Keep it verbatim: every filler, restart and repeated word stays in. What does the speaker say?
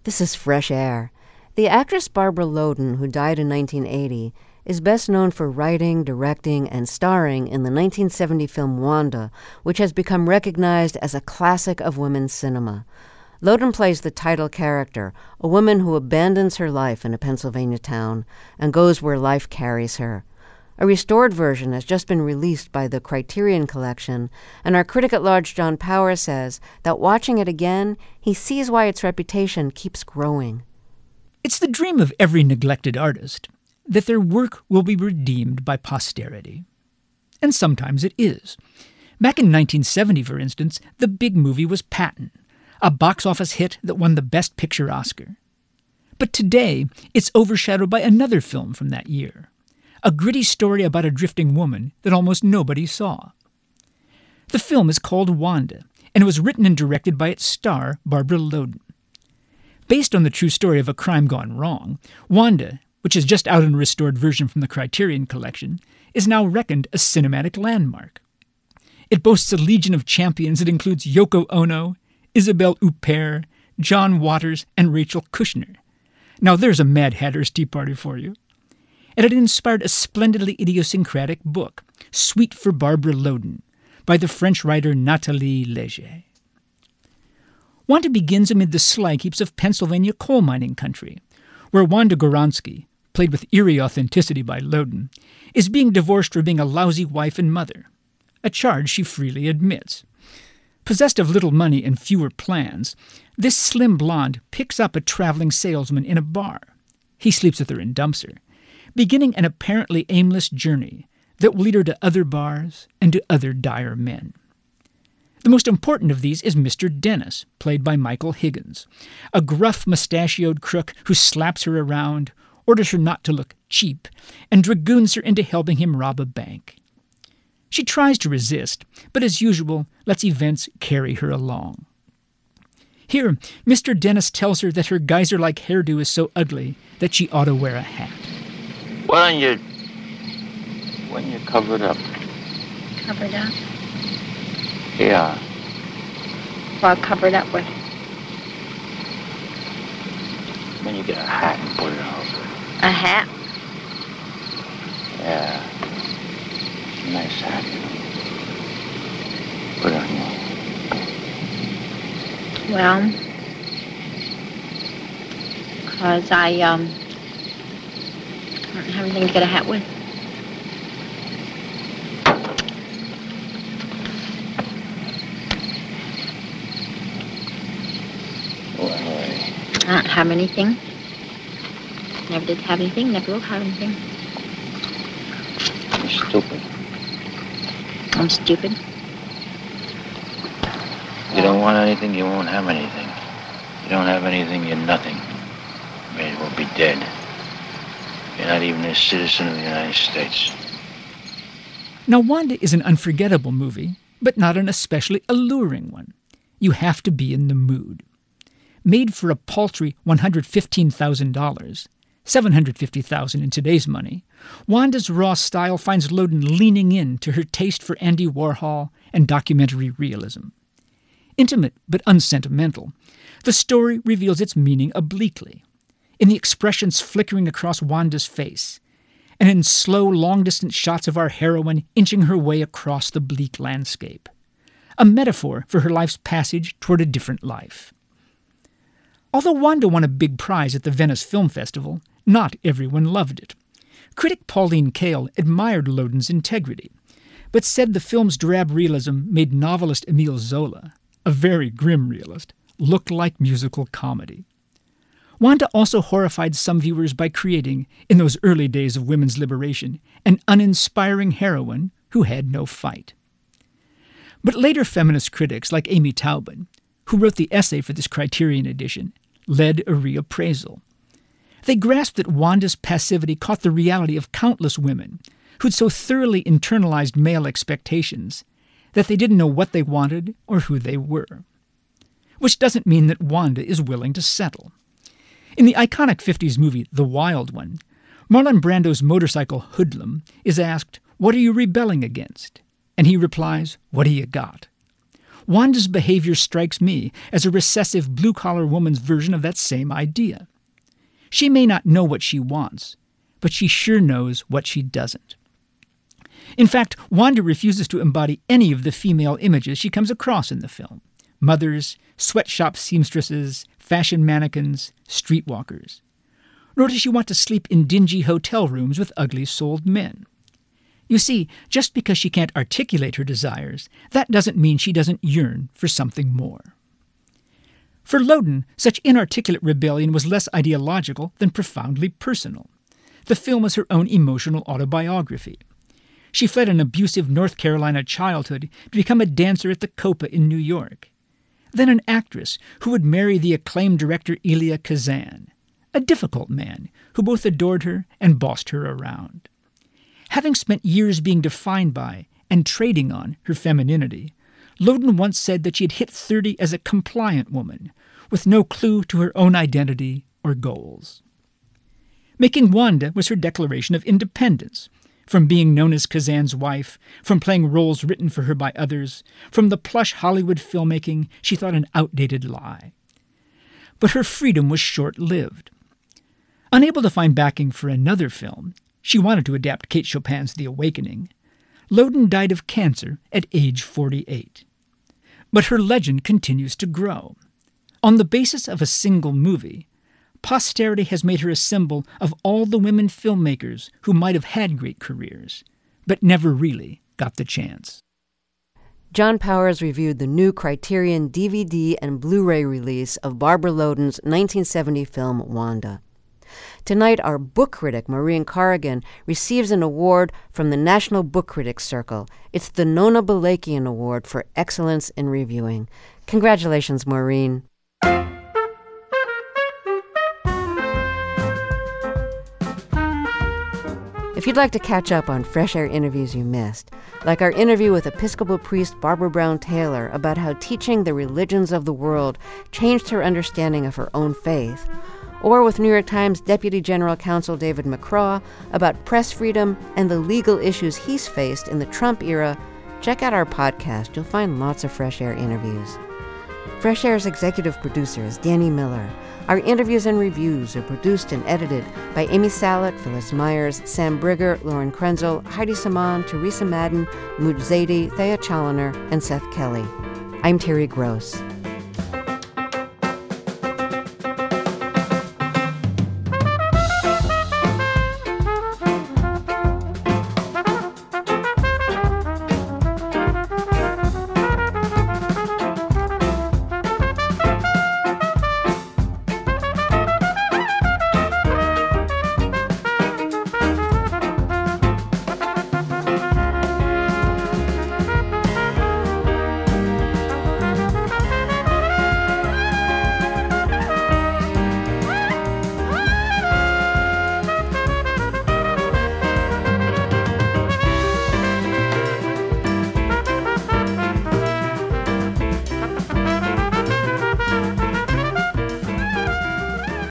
This is Fresh Air. The actress Barbara Loden, who died in nineteen eighty, is best known for writing, directing, and starring in the nineteen seventy film Wanda, which has become recognized as a classic of women's cinema. Loden plays the title character, a woman who abandons her life in a Pennsylvania town and goes where life carries her. A restored version has just been released by the Criterion Collection, and our critic at large, John Power, says that watching it again, he sees why its reputation keeps growing. It's the dream of every neglected artist that their work will be redeemed by posterity. And sometimes it is. Back in nineteen seventy, for instance, the big movie was Patton, a box office hit that won the Best Picture Oscar. But today, it's overshadowed by another film from that year, a gritty story about a drifting woman that almost nobody saw. The film is called Wanda, and it was written and directed by its star, Barbara Loden. Based on the true story of a crime gone wrong, Wanda, which is just out in a restored version from the Criterion Collection, is now reckoned a cinematic landmark. It boasts a legion of champions that includes Yoko Ono, Isabelle Huppert, John Waters, and Rachel Kushner. Now there's a Mad Hatter's Tea Party for you. And it inspired a splendidly idiosyncratic book, Sweet for Barbara Loden, by the French writer Nathalie Léger. Wanda begins amid the slag heaps of Pennsylvania coal mining country, where Wanda Goransky, played with eerie authenticity by Loden, is being divorced for being a lousy wife and mother, a charge she freely admits. Possessed of little money and fewer plans, this slim blonde picks up a traveling salesman in a bar. He sleeps with her and dumps her, beginning an apparently aimless journey that will lead her to other bars and to other dire men. The most important of these is Mister Dennis, played by Michael Higgins, a gruff, mustachioed crook who slaps her around, orders her not to look cheap, and dragoons her into helping him rob a bank. She tries to resist, but as usual, lets events carry her along. Here, Mister Dennis tells her that her geyser-like hairdo is so ugly that she ought to wear a hat. Why don't you... Why don't you cover it up? Cover it up? Yeah. Well, cover it up with. Then you get a hat and put it over. A hat? Yeah. Nice hat. Put it on you. Well, because I, um, I don't have anything to get a hat with. I don't have anything. Never did have anything, never will have anything. You're stupid. I'm stupid. You don't want anything, you won't have anything. You don't have anything, you're nothing. You may as well be dead. You're not even a citizen of the United States. Now, Wanda is an unforgettable movie, but not an especially alluring one. You have to be in the mood. Made for a paltry one hundred fifteen thousand dollars, seven hundred fifty thousand dollars in today's money, Wanda's raw style finds Loden leaning in to her taste for Andy Warhol and documentary realism. Intimate but unsentimental, the story reveals its meaning obliquely, in the expressions flickering across Wanda's face, and in slow, long-distance shots of our heroine inching her way across the bleak landscape, a metaphor for her life's passage toward a different life. Although Wanda won a big prize at the Venice Film Festival, not everyone loved it. Critic Pauline Kael admired Loden's integrity, but said the film's drab realism made novelist Émile Zola, a very grim realist, look like musical comedy. Wanda also horrified some viewers by creating, in those early days of women's liberation, an uninspiring heroine who had no fight. But later feminist critics like Amy Taubin, who wrote the essay for this Criterion edition, led a reappraisal. They grasped that Wanda's passivity caught the reality of countless women who'd so thoroughly internalized male expectations that they didn't know what they wanted or who they were. Which doesn't mean that Wanda is willing to settle. In the iconic fifties movie The Wild One, Marlon Brando's motorcycle hoodlum is asked, "What are you rebelling against?" And he replies, "What do you got?" Wanda's behavior strikes me as a recessive blue-collar woman's version of that same idea. She may not know what she wants, but she sure knows what she doesn't. In fact, Wanda refuses to embody any of the female images she comes across in the film. Mothers, sweatshop seamstresses, fashion mannequins, streetwalkers. Nor does she want to sleep in dingy hotel rooms with ugly-souled men. You see, just because she can't articulate her desires, that doesn't mean she doesn't yearn for something more. For Loden, such inarticulate rebellion was less ideological than profoundly personal. The film was her own emotional autobiography. She fled an abusive North Carolina childhood to become a dancer at the Copa in New York. Then an actress who would marry the acclaimed director Elia Kazan, a difficult man who both adored her and bossed her around. Having spent years being defined by and trading on her femininity, Loden once said that she had hit thirty as a compliant woman, with no clue to her own identity or goals. Making Wanda was her declaration of independence, from being known as Kazan's wife, from playing roles written for her by others, from the plush Hollywood filmmaking she thought an outdated lie. But her freedom was short-lived. Unable to find backing for another film, she wanted to adapt Kate Chopin's The Awakening. Loden died of cancer at age forty-eight. But her legend continues to grow. On the basis of a single movie, posterity has made her a symbol of all the women filmmakers who might have had great careers, but never really got the chance. John Powers reviewed the new Criterion D V D and Blu-ray release of Barbara Loden's nineteen seventy film Wanda. Tonight, our book critic, Maureen Corrigan, receives an award from the National Book Critics Circle. It's the Nona Balakian Award for Excellence in Reviewing. Congratulations, Maureen. If you'd like to catch up on Fresh Air interviews you missed, like our interview with Episcopal priest Barbara Brown Taylor about how teaching the religions of the world changed her understanding of her own faith, or with New York Times Deputy General Counsel David McCraw about press freedom and the legal issues he's faced in the Trump era, check out our podcast. You'll find lots of Fresh Air interviews. Fresh Air's executive producer is Danny Miller. Our interviews and reviews are produced and edited by Amy Sallet, Phyllis Myers, Sam Brigger, Lauren Krenzel, Heidi Saman, Teresa Madden, Mooj Zadie, Thea Chaloner, and Seth Kelly. I'm Terry Gross.